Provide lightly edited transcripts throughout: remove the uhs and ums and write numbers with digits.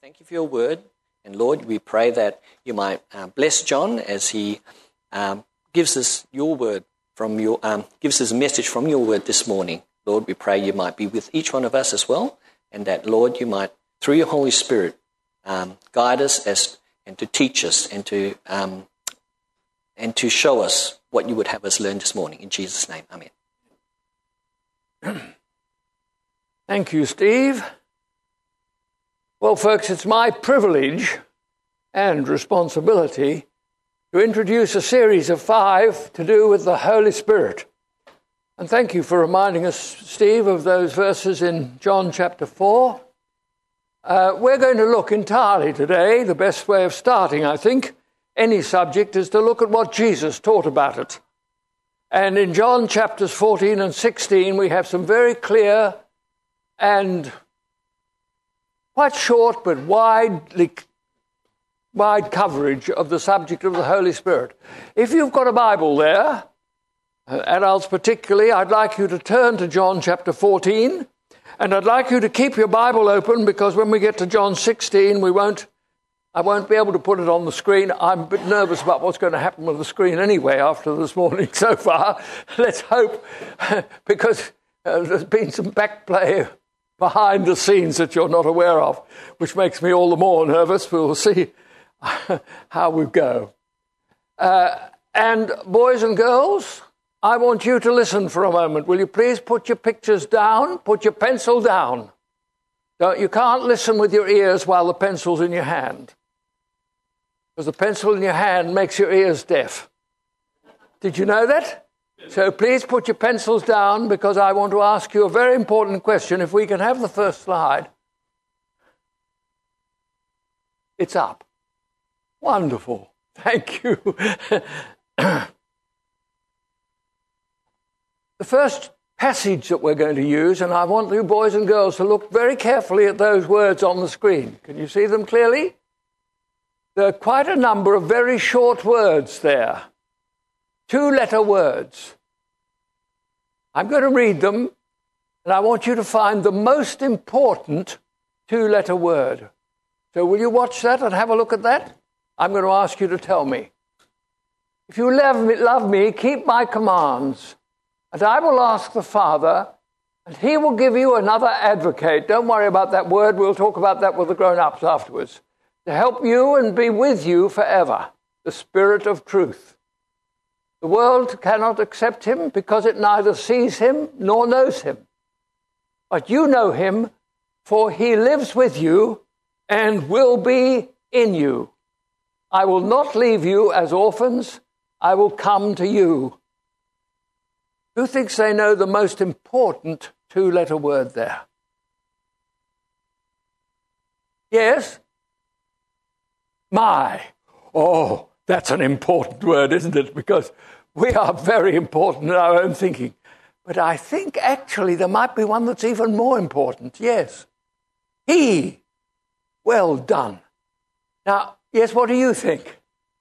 Thank you for your word. And Lord, we pray that you might bless John as he gives us your word gives us a message from your word this morning. Lord, we pray you might be with each one of us as well, and that, Lord, you might, through your Holy Spirit, guide us and to teach us and to show us what you would have us learn this morning. In Jesus' name, amen. Thank you, Steve. Well, folks, it's my privilege and responsibility to introduce a series of 5 to do with the Holy Spirit. And thank you for reminding us, Steve, of those verses in John chapter 4. We're going to look entirely today, the best way of starting, I think, any subject is to look at what Jesus taught about it. And in John chapters 14 and 16, we have some very clear and quite short but wide coverage of the subject of the Holy Spirit. If you've got a Bible there, adults particularly, I'd like you to turn to John chapter 14, and I'd like you to keep your Bible open, because when we get to John 16, I won't be able to put it on the screen. I'm a bit nervous about what's going to happen with the screen anyway after this morning so far. Let's hope, because there's been some backplay behind the scenes that you're not aware of, which makes me all the more nervous. We'll see how we go. And boys and girls, I want you to listen for a moment. Will you please put your pictures down, put your pencil down. You can't listen with your ears while the pencil's in your hand, because the pencil in your hand makes your ears deaf. Did you know that? So please put your pencils down, because I want to ask you a very important question. If we can have the first slide. It's up. Wonderful. Thank you. The first passage that we're going to use, and I want you boys and girls to look very carefully at those words on the screen. Can you see them clearly? There are quite a number of very short words there. 2-letter words. I'm going to read them, and I want you to find the most important 2-letter word. So will you watch that and have a look at that? I'm going to ask you to tell me. If you love me, keep my commands, and I will ask the Father, and he will give you another advocate. Don't worry about that word. We'll talk about that with the grown-ups afterwards. To help you and be with you forever, the Spirit of truth. The world cannot accept him because it neither sees him nor knows him. But you know him, for he lives with you and will be in you. I will not leave you as orphans. I will come to you. Who thinks they know the most important 2-letter word there? Yes? My. Oh, that's an important word, isn't it? Because we are very important in our own thinking. But I think actually there might be one that's even more important. Yes. He. Well done. Now, yes, what do you think?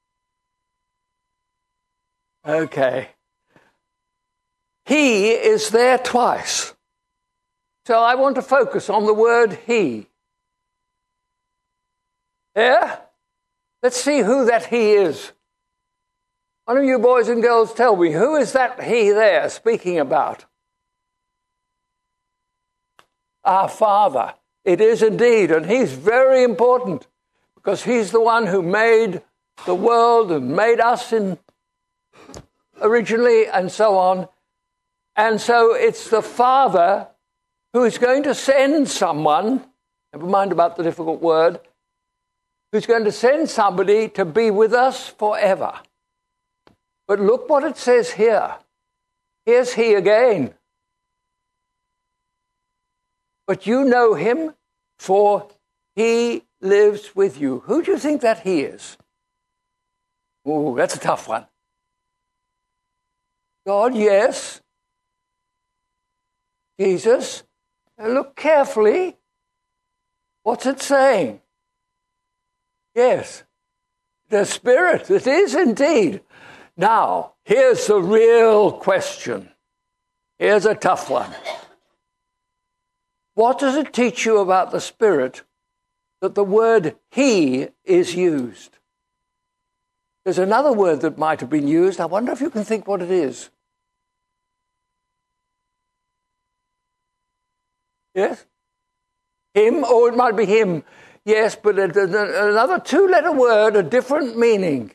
Okay. He is there twice. So I want to focus on the word he. Yeah? Let's see who that he is. One of you boys and girls tell me, who is that he there speaking about? Our Father. It is indeed, and he's very important, because he's the one who made the world and made us originally and so on. And so it's the Father who is going to send someone, never mind about the difficult word, who's going to send somebody to be with us forever. But look what it says here. Here's he again. But you know him, for he lives with you. Who do you think that he is? Oh, that's a tough one. God, yes. Jesus. Now look carefully. What's it saying? Yes. The Spirit. It is indeed. Now, here's the real question. Here's a tough one. What does it teach you about the Spirit that the word he is used. There's another word that might have been used. I wonder if you can think what it is. Yes? Him, or it might be him. Yes, but another two-letter word, a different meaning.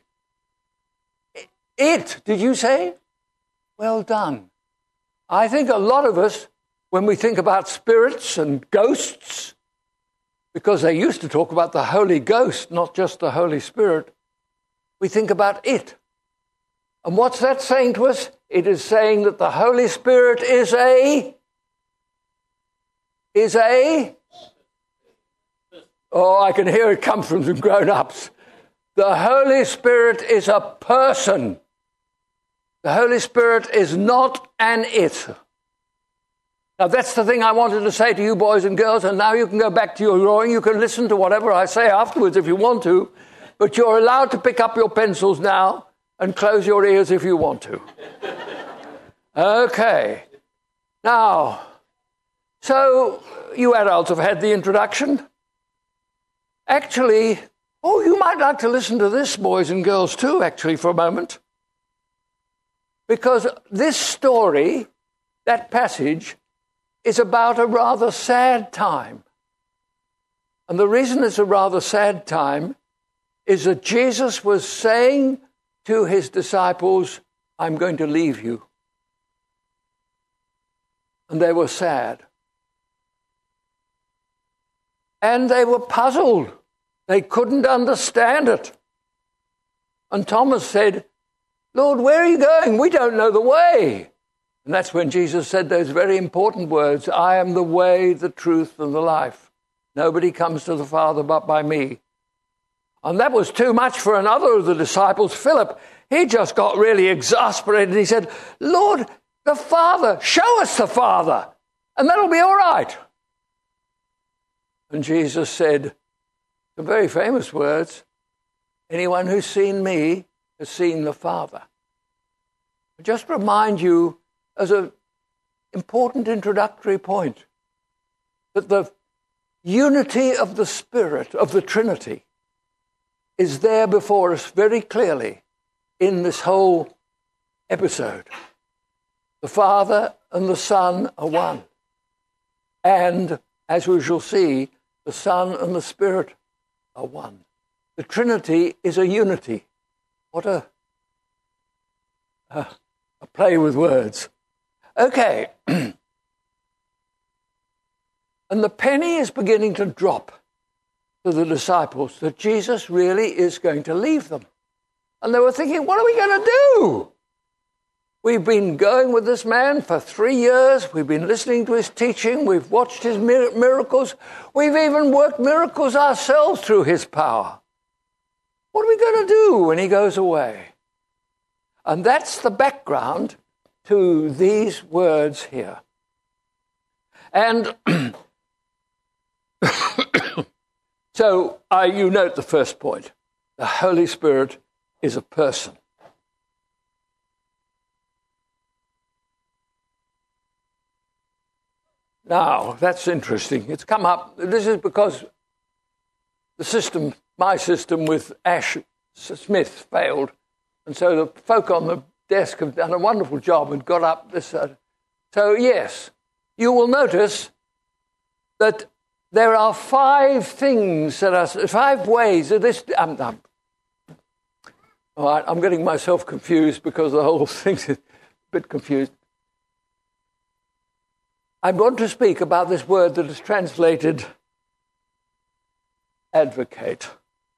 It, did you say? Well done. I think a lot of us, when we think about spirits and ghosts, because they used to talk about the Holy Ghost, not just the Holy Spirit, we think about it. And what's that saying to us? It is saying that the Holy Spirit is a... Oh, I can hear it come from some grown-ups. The Holy Spirit is a person. The Holy Spirit is not an it. Now, that's the thing I wanted to say to you boys and girls, and now you can go back to your drawing. You can listen to whatever I say afterwards if you want to, but you're allowed to pick up your pencils now and close your ears if you want to. Okay. Now, so you adults have had the introduction. Actually, you might like to listen to this, boys and girls, too, actually, for a moment. Because this story, that passage, is about a rather sad time. And the reason it's a rather sad time is that Jesus was saying to his disciples, I'm going to leave you. And they were sad. And they were puzzled. They couldn't understand it. And Thomas said, Lord, where are you going? We don't know the way. And that's when Jesus said those very important words, I am the way, the truth, and the life. Nobody comes to the Father but by me. And that was too much for another of the disciples, Philip. He just got really exasperated. He said, Lord, the Father, show us the Father, and that'll be all right. And Jesus said, some very famous words, anyone who's seen me has seen the Father. I just remind you, as an important introductory point, that the unity of the Spirit, of the Trinity, is there before us very clearly in this whole episode. The Father and the Son are one. And, as we shall see, the Son and the Spirit are one. The Trinity is a unity. What a play with words. Okay. And the penny is beginning to drop to the disciples that Jesus really is going to leave them. And they were thinking, what are we going to do? We've been going with this man for 3 years. We've been listening to his teaching. We've watched his miracles. We've even worked miracles ourselves through his power. What are we going to do when he goes away? And that's the background to these words here. And so you note the first point. The Holy Spirit is a person. Now, that's interesting. It's come up. This is because the system, my system with Ash Smith failed. And so the folk on the desk have done a wonderful job and got up this. So, yes, you will notice that there are 5 things that are 5 ways that this. All right, I'm getting myself confused because the whole thing is a bit confused. I want to speak about this word that is translated advocate.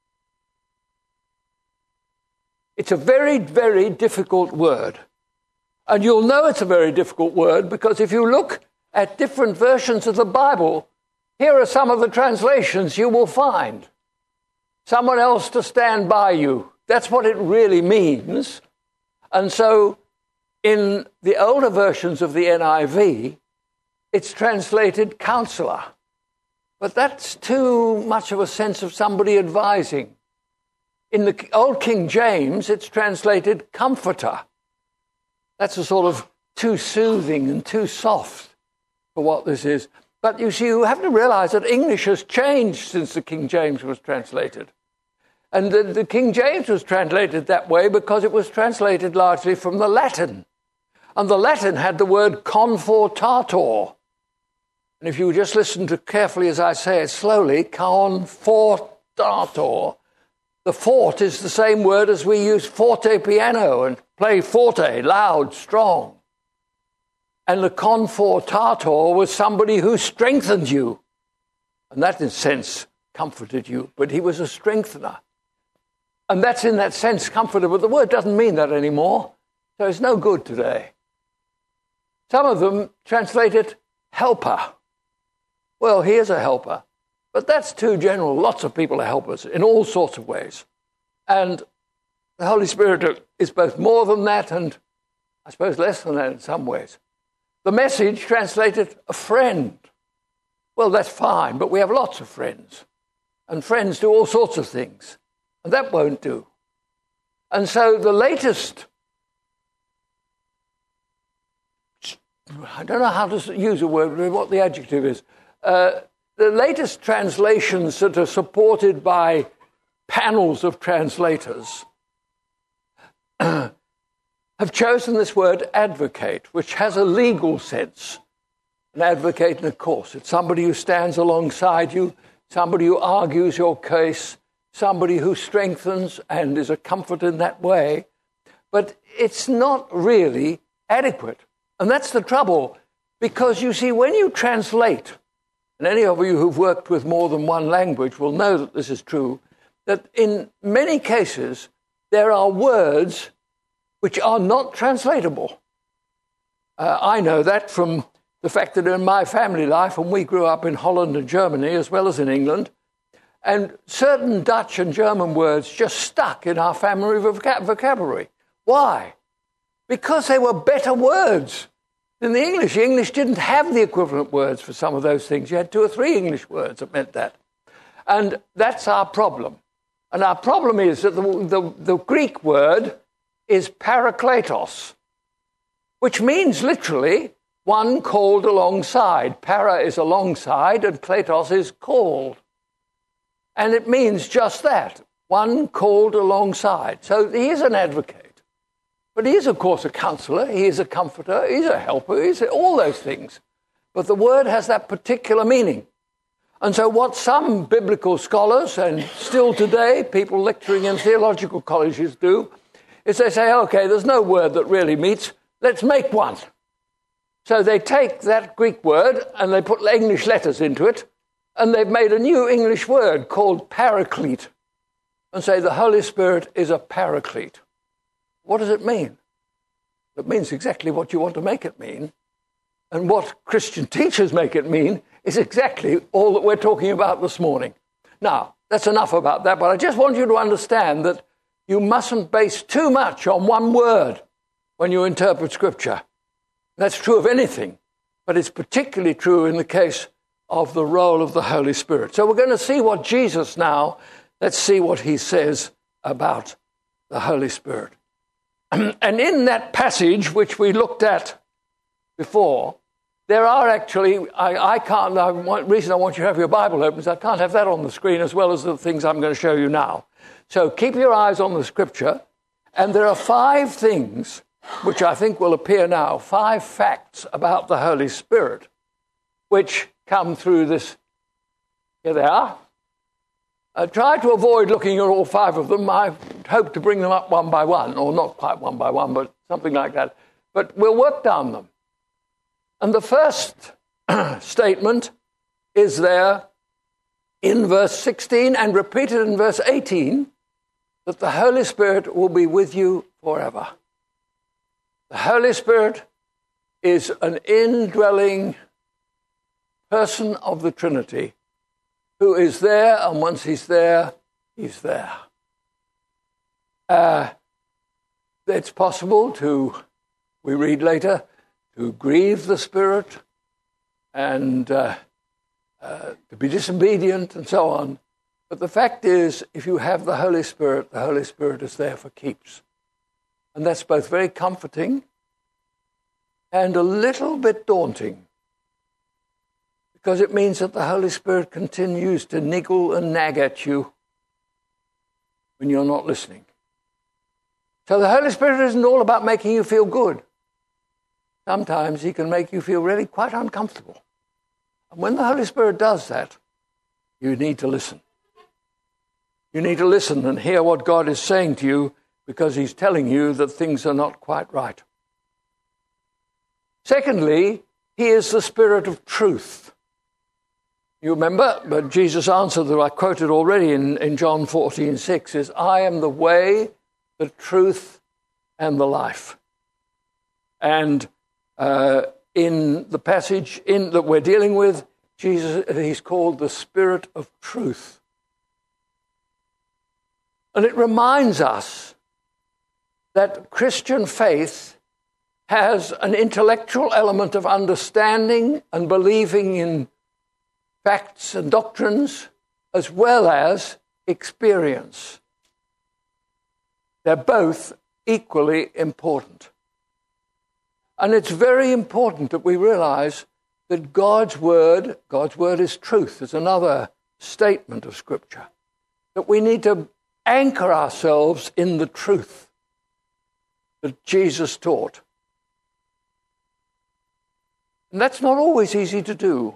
It's a very, very difficult word. And you'll know it's a very difficult word because if you look at different versions of the Bible, here are some of the translations you will find. Someone else to stand by you. That's what it really means. And so in the older versions of the NIV, it's translated counselor. But that's too much of a sense of somebody advising. In the old King James, it's translated comforter. That's a sort of too soothing and too soft for what this is. But you see, you have to realize that English has changed since the King James was translated. And the King James was translated that way because it was translated largely from the Latin. And the Latin had the word confortator. And if you just listen to carefully as I say it slowly, confortator, the fort is the same word as we use forte piano and play forte, loud, strong. And the confortator was somebody who strengthened you. And that, in a sense, comforted you. But he was a strengthener. And that's, in that sense, comforter. But the word doesn't mean that anymore. So it's no good today. Some of them translate it helper. Well, he is a helper. But that's too general. Lots of people are helpers in all sorts of ways. And the Holy Spirit is both more than that and, I suppose, less than that in some ways. The Message translated a friend. Well, that's fine, but we have lots of friends. And friends do all sorts of things. And that won't do. And so the latest, I don't know how to use a word, what the adjective is. The latest translations that are supported by panels of translators have chosen this word advocate, which has a legal sense. An advocate in a course. It's somebody who stands alongside you, somebody who argues your case, somebody who strengthens and is a comfort in that way. But it's not really adequate. And that's the trouble, because you see, when you translate, and any of you who've worked with more than one language will know that this is true, that in many cases there are words which are not translatable. I know that from the fact that in my family life, and we grew up in Holland and Germany as well as in England, and certain Dutch and German words just stuck in our family vocabulary. Why? Because they were better words than the English. The English didn't have the equivalent words for some of those things. You had 2 or 3 English words that meant that. And that's our problem. And our problem is that the Greek word is parakletos, which means literally one called alongside. Para is alongside and kletos is called. And it means just that, one called alongside. So he is an advocate. But he is, of course, a counselor, he is a comforter, he's a helper, he's all those things. But the word has that particular meaning. And so what some biblical scholars, and still today people lecturing in theological colleges do, is they say, okay, there's no word that really meets, let's make one. So they take that Greek word and they put English letters into it, and they've made a new English word called paraclete, and say the Holy Spirit is a paraclete. What does it mean? It means exactly what you want to make it mean. And what Christian teachers make it mean is exactly all that we're talking about this morning. Now, that's enough about that, but I just want you to understand that you mustn't base too much on one word when you interpret Scripture. That's true of anything, but it's particularly true in the case of the role of the Holy Spirit. So we're going to see what Jesus now, let's see what he says about the Holy Spirit. And in that passage, which we looked at before, there are actually, the reason I want you to have your Bible open is I can't have that on the screen as well as the things I'm going to show you now. So keep your eyes on the Scripture, and there are 5 things which I think will appear now, 5 facts about the Holy Spirit, which come through this. Here they are. Try to avoid looking at all 5 of them. I hope to bring them up one by one, or not quite one by one, but something like that. But we'll work down them. And the first statement is there in verse 16 and repeated in verse 18, that the Holy Spirit will be with you forever. The Holy Spirit is an indwelling person of the Trinity who is there, and once he's there, he's there. It's possible to, we read later, to grieve the Spirit and to be disobedient and so on. But the fact is, if you have the Holy Spirit is there for keeps. And that's both very comforting and a little bit daunting. because it means that the Holy Spirit continues to niggle and nag at you when you're not listening. So the Holy Spirit isn't all about making you feel good. Sometimes he can make you feel really quite uncomfortable. And when the Holy Spirit does that, you need to listen. You need to listen and hear what God is saying to you, because he's telling you that things are not quite right. Secondly, he is the Spirit of truth. You remember, but Jesus' answer that I quoted already in John 14:6 is, I am the way, the truth, and the life. And in the passage that we're dealing with, Jesus, he's called the Spirit of truth. And it reminds us that Christian faith has an intellectual element of understanding and believing in facts and doctrines, as well as experience. They're both equally important. And it's very important that we realize that God's word is truth. It's another statement of Scripture. That we need to anchor ourselves in the truth that Jesus taught. And that's not always easy to do.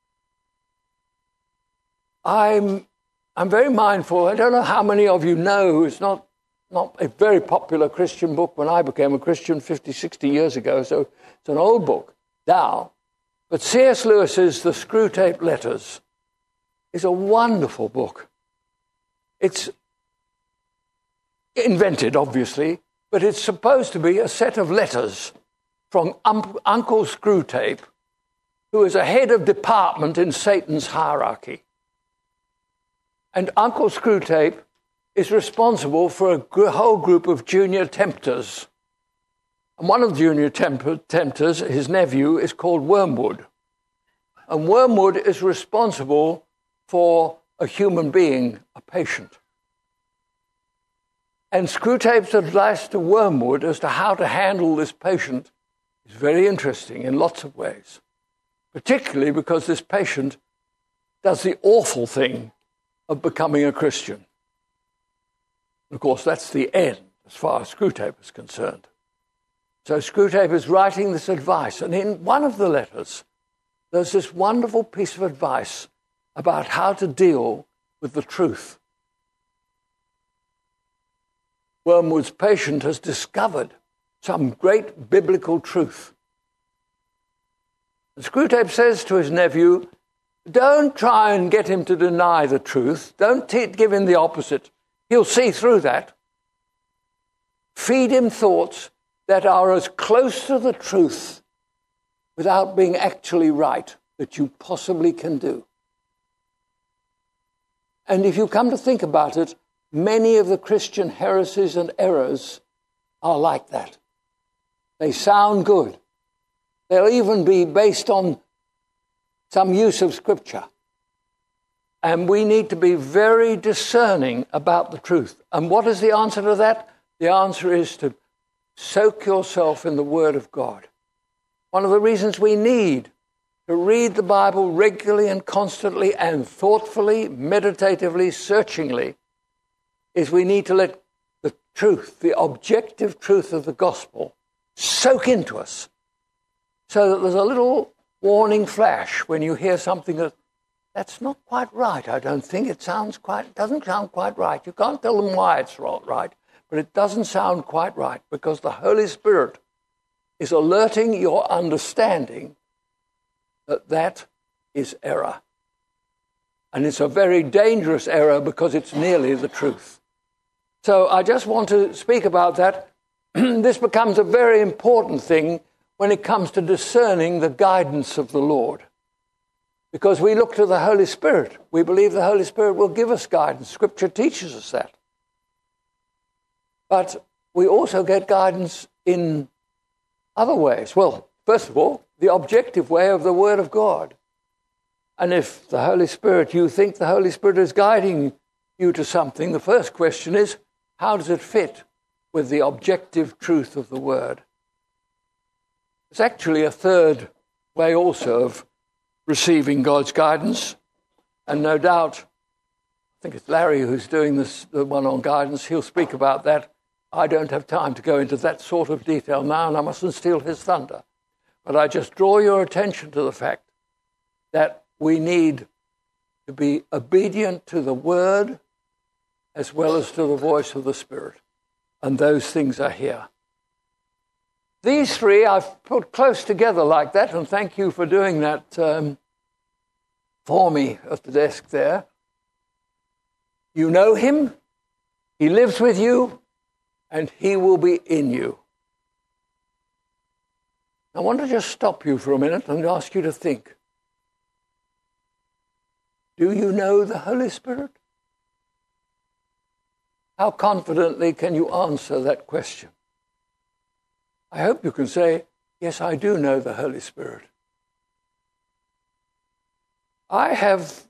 I'm very mindful. I don't know how many of you know, it's not a very popular Christian book when I became a Christian 50, 60 years ago, so it's an old book now. But C.S. Lewis's The Screwtape Letters is a wonderful book. It's invented, obviously, but it's supposed to be a set of letters from Uncle Screwtape, who is a head of department in Satan's hierarchy. And Uncle Screwtape is responsible for a whole group of junior tempters. And one of the junior tempters, his nephew, is called Wormwood. And Wormwood is responsible for a human being, a patient. And Screwtape's advice to Wormwood as to how to handle this patient is very interesting in lots of ways, particularly because this patient does the awful thing of becoming a Christian. And of course, that's the end as far as Screwtape is concerned. So Screwtape is writing this advice, and in one of the letters, there's this wonderful piece of advice about how to deal with the truth. Wormwood's patient has discovered some great biblical truth. And Screwtape says to his nephew, don't try and get him to deny the truth. Don't give him the opposite. He'll see through that. Feed him thoughts that are as close to the truth without being actually right that you possibly can do. And if you come to think about it, many of the Christian heresies and errors are like that. They sound good. They'll even be based on some use of Scripture. And we need to be very discerning about the truth. And what is the answer to that? The answer is to soak yourself in the Word of God. One of the reasons we need to read the Bible regularly and constantly and thoughtfully, meditatively, searchingly, is we need to let the truth, the objective truth of the gospel, soak into us, so that there's a little warning flash when you hear something that's not quite right. I don't think it doesn't sound quite right. You can't tell them why it's not right, but it doesn't sound quite right because the Holy Spirit is alerting your understanding that is error. And it's a very dangerous error because it's nearly the truth. So I just want to speak about that. This becomes a very important thing when it comes to discerning the guidance of the Lord. Because we look to the Holy Spirit. We believe the Holy Spirit will give us guidance. Scripture teaches us that. But we also get guidance in other ways. Well, first of all, the objective way of the Word of God. And if the Holy Spirit, you think the Holy Spirit is guiding you to something, the first question is, how does it fit with the objective truth of the Word? There's actually a third way also of receiving God's guidance. And no doubt, I think it's Larry who's doing this, the one on guidance. He'll speak about that. I don't have time to go into that sort of detail now, and I mustn't steal his thunder. But I just draw your attention to the fact that we need to be obedient to the Word as well as to the voice of the Spirit. And those things are here. These three I've put close together like that, and thank you for doing that for me at the desk there. You know him, he lives with you, and he will be in you. I want to just stop you for a minute and ask you to think. Do you know the Holy Spirit? How confidently can you answer that question? I hope you can say, yes, I do know the Holy Spirit. I have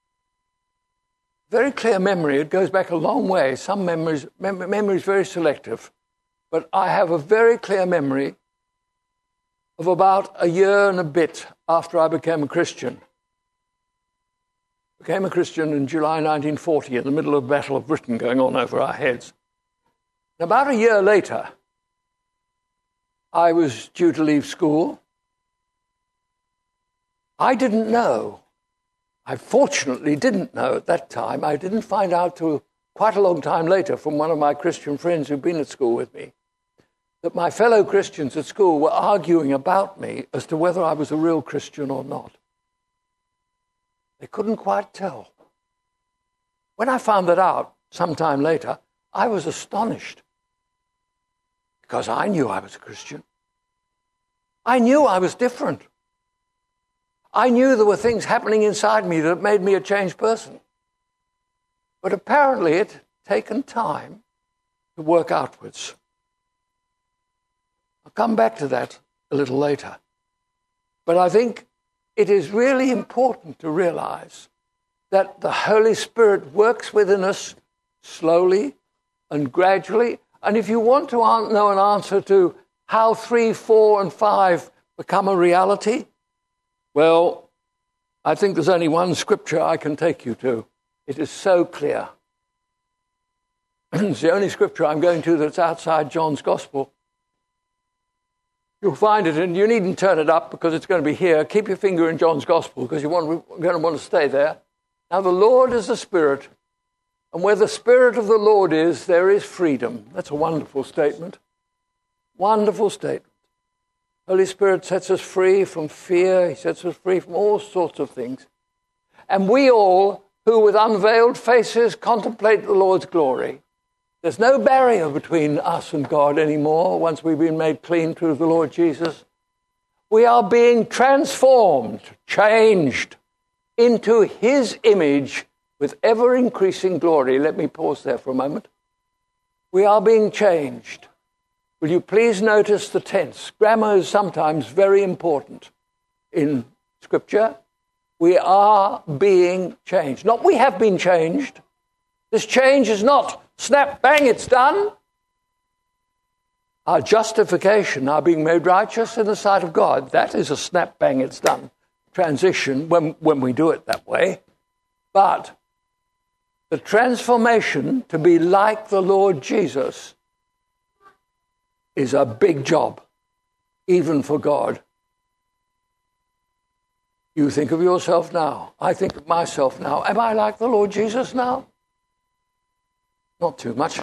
very clear memory. It goes back a long way. Some memory is very selective. But I have a very clear memory of about a year and a bit after I became a Christian. Became a Christian in July 1940 in the middle of the Battle of Britain going on over our heads. And about a year later, I was due to leave school. I didn't know. I fortunately didn't know at that time. I didn't find out till quite a long time later from one of my Christian friends who'd been at school with me that my fellow Christians at school were arguing about me as to whether I was a real Christian or not. They couldn't quite tell. When I found that out sometime later, I was astonished because I knew I was a Christian. I knew I was different. I knew there were things happening inside me that made me a changed person. But apparently it had taken time to work outwards. I'll come back to that a little later. But I think it is really important to realize that the Holy Spirit works within us slowly and gradually. And if you want to know an answer to how 3, 4, and 5 become a reality, well, I think there's only one scripture I can take you to. It is so clear. It's the only scripture I'm going to that's outside John's Gospel. You'll find it, and you needn't turn it up because it's going to be here. Keep your finger in John's Gospel because you're going to want to stay there. Now, the Lord is the Spirit, and where the Spirit of the Lord is, there is freedom. That's a wonderful statement. Wonderful statement. Holy Spirit sets us free from fear. He sets us free from all sorts of things. And we all, who with unveiled faces contemplate the Lord's glory, there's no barrier between us and God anymore once we've been made clean through the Lord Jesus. We are being transformed, changed into his image with ever-increasing glory. Let me pause there for a moment. We are being changed. Will you please notice the tense? Grammar is sometimes very important in Scripture. We are being changed. Not we have been changed. This change is not snap, bang, it's done. Our justification, our being made righteous in the sight of God, that is a snap, bang, it's done transition when we do it that way. But the transformation to be like the Lord Jesus is a big job, even for God. You think of yourself now. I think of myself now. Am I like the Lord Jesus now? Not too much. There's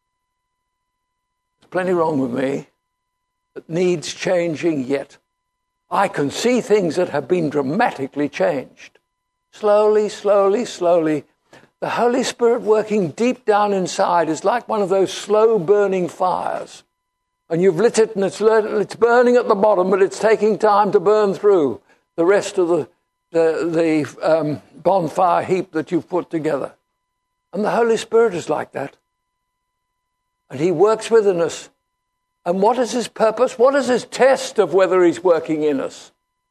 plenty wrong with me that needs changing yet. I can see things that have been dramatically changed. Slowly, slowly, slowly. The Holy Spirit working deep down inside is like one of those slow-burning fires. And you've lit it and it's burning at the bottom, but it's taking time to burn through the rest of the bonfire heap that you've put together. And the Holy Spirit is like that. And he works within us. And what is his purpose? What is his test of whether he's working in us?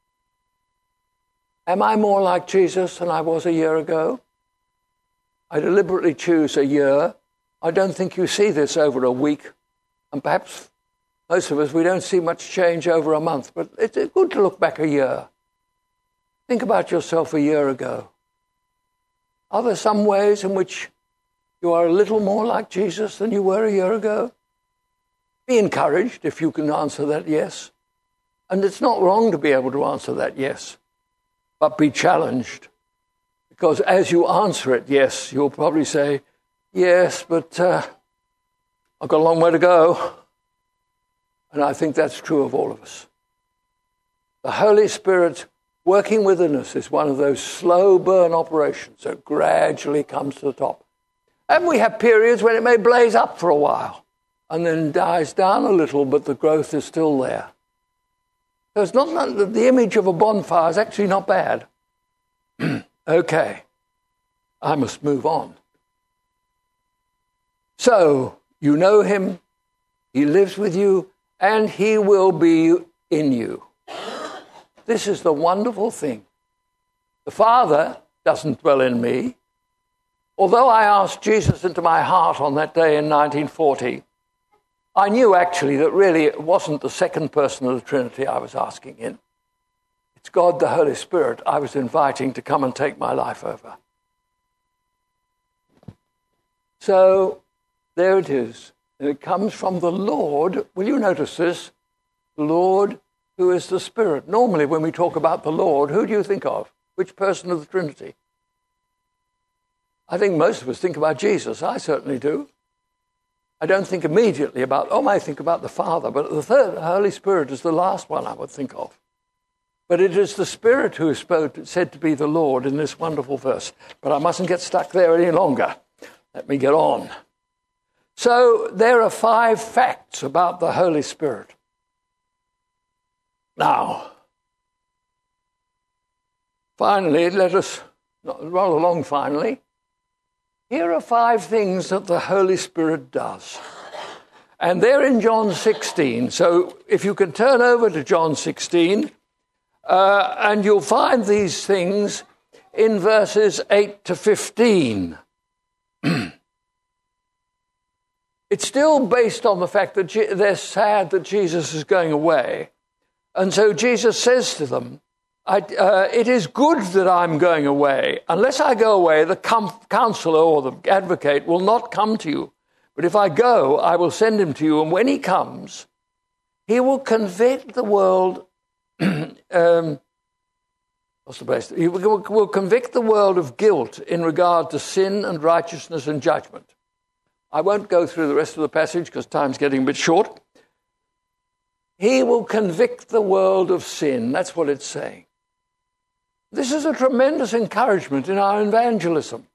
Am I more like Jesus than I was a year ago? I deliberately choose a year. I don't think you see this over a week. And perhaps most of us, we don't see much change over a month. But it's good to look back a year. Think about yourself a year ago. Are there some ways in which you are a little more like Jesus than you were a year ago? Be encouraged if you can answer that yes. And it's not wrong to be able to answer that yes, but be challenged. Because as you answer it yes, you'll probably say, yes, but I've got a long way to go. And I think that's true of all of us. The Holy Spirit working within us is one of those slow burn operations that gradually comes to the top. And we have periods when it may blaze up for a while and then dies down a little, but the growth is still there. So it's not that the image of a bonfire is actually not bad. Okay, I must move on. So, you know him, he lives with you, and he will be in you. This is the wonderful thing. The Father doesn't dwell in me. Although I asked Jesus into my heart on that day in 1940, I knew actually that really it wasn't the second person of the Trinity I was asking in. It's God the Holy Spirit I was inviting to come and take my life over. So there it is. And it comes from the Lord. Will you notice this? The Lord who is the Spirit. Normally when we talk about the Lord, who do you think of? Which person of the Trinity? I think most of us think about Jesus. I certainly do. I don't think immediately about, I think about the Father, but the third, the Holy Spirit, is the last one I would think of. But it is the Spirit who is said to be the Lord in this wonderful verse. But I mustn't get stuck there any longer. Let me get on. So there are 5 facts about the Holy Spirit. Now, finally, rather long finally, here are 5 things that the Holy Spirit does. And they're in John 16. So if you can turn over to John 16, and you'll find these things in verses 8 to 15. It's still based on the fact that they're sad that Jesus is going away. And so Jesus says to them, it is good that I'm going away. Unless I go away, the counselor or the advocate will not come to you. But if I go, I will send him to you. And when he comes, he will convict the world. What's the best? He will convict the world of guilt in regard to sin and righteousness and judgment. I won't go through the rest of the passage because time's getting a bit short. He will convict the world of sin. That's what it's saying. This is a tremendous encouragement in our evangelism.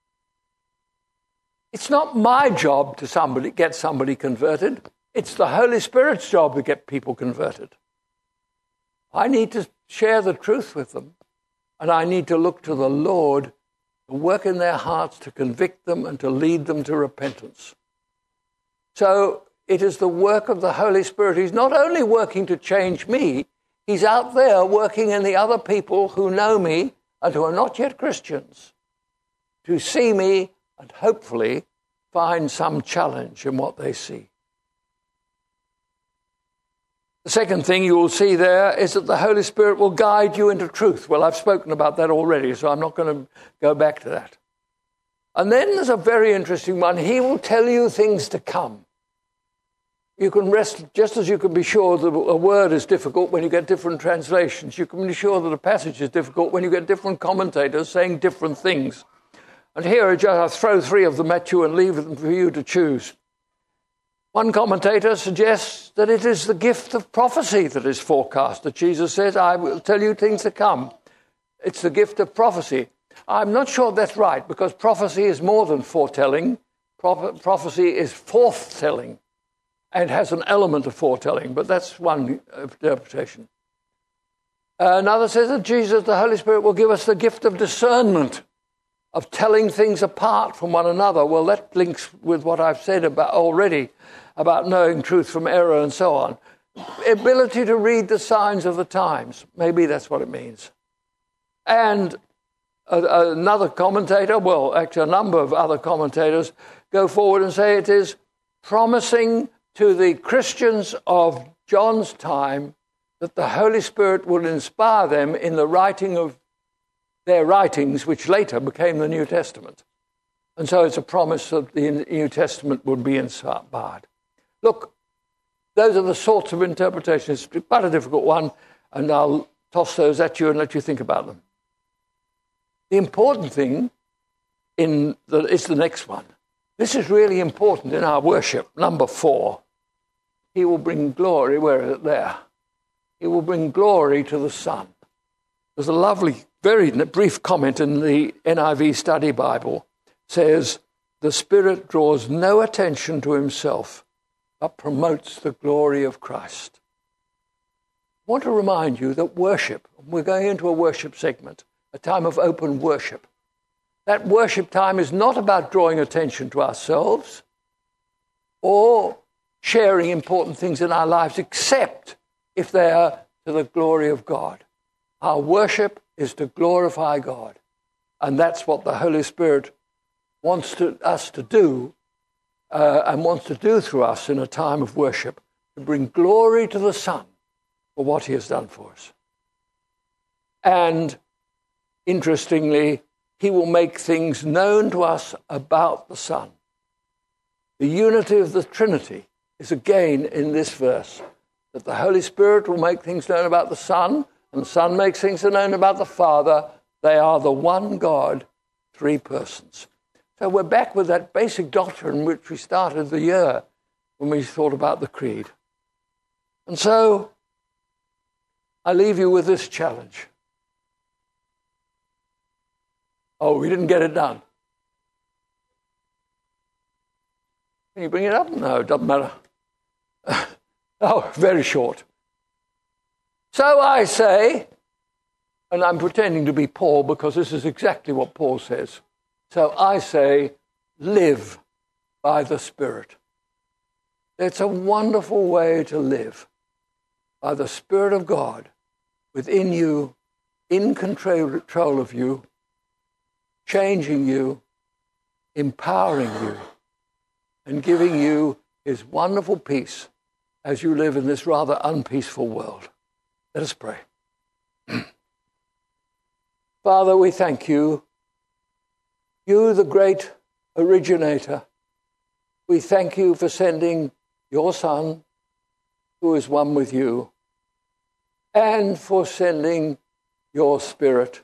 It's not my job to get somebody converted. It's the Holy Spirit's job to get people converted. I need to share the truth with them, and I need to look to the Lord to work in their hearts to convict them and to lead them to repentance. So it is the work of the Holy Spirit. He's not only working to change me, he's out there working in the other people who know me and who are not yet Christians to see me and hopefully find some challenge in what they see. The second thing you will see there is that the Holy Spirit will guide you into truth. Well, I've spoken about that already, so I'm not going to go back to that. And then there's a very interesting one. He will tell you things to come. You can rest, just as you can be sure that a word is difficult when you get different translations. You can be sure that a passage is difficult when you get different commentators saying different things. And here I'll throw 3 of them at you and leave them for you to choose. One commentator suggests that it is the gift of prophecy that is forecast, that Jesus says, I will tell you things to come. It's the gift of prophecy. I'm not sure that's right, because prophecy is more than foretelling. Prophecy is forthtelling and has an element of foretelling, but that's one interpretation. Another says that Jesus, the Holy Spirit, will give us the gift of discernment, of telling things apart from one another. Well, that links with what I've said already about knowing truth from error and so on. Ability to read the signs of the times. Maybe that's what it means. And another commentator, well, actually a number of other commentators, go forward and say it is promising to the Christians of John's time that the Holy Spirit will inspire them in the writing of their writings, which later became the New Testament. And so it's a promise that the New Testament would be inspired. Look, those are the sorts of interpretations. It's quite a difficult one, and I'll toss those at you and let you think about them. The important thing is the next one. This is really important in our worship. Number 4. He will bring glory, where is it there? He will bring glory to the Son. There's a lovely, very brief comment in the NIV Study Bible. Says, the Spirit draws no attention to himself, but promotes the glory of Christ. I want to remind you that worship, we're going into a worship segment, a time of open worship. That worship time is not about drawing attention to ourselves or sharing important things in our lives, except if they are to the glory of God. Our worship is to glorify God, and that's what the Holy Spirit wants us to do and wants to do through us in a time of worship, to bring glory to the Son for what he has done for us. And interestingly, he will make things known to us about the Son. The unity of the Trinity is again in this verse, that the Holy Spirit will make things known about the Son, and the Son makes things known about the Father. They are the one God, 3 persons. So we're back with that basic doctrine which we started the year when we thought about the creed. And so I leave you with this challenge. Oh, we didn't get it done. Can you bring it up? No, it doesn't matter. Oh, very short. So I say, and I'm pretending to be Paul because this is exactly what Paul says. So I say, live by the Spirit. It's a wonderful way to live, by the Spirit of God within you, in control of you, changing you, empowering you, and giving you his wonderful peace as you live in this rather unpeaceful world. Let us pray. Father, we thank you. You, the great originator, we thank you for sending your Son, who is one with you, and for sending your Spirit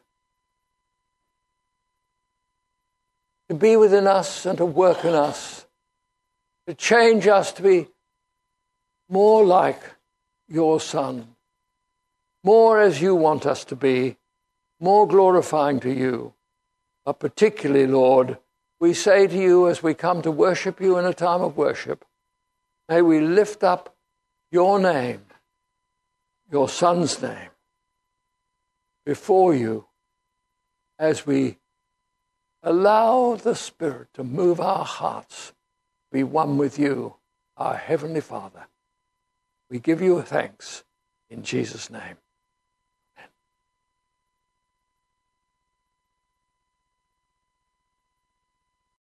to be within us and to work in us, to change us to be more like your Son, more as you want us to be, more glorifying to you. But particularly, Lord, we say to you as we come to worship you in a time of worship, may we lift up your name, your Son's name, before you as we allow the Spirit to move our hearts, be one with you, our Heavenly Father. We give you thanks in Jesus' name.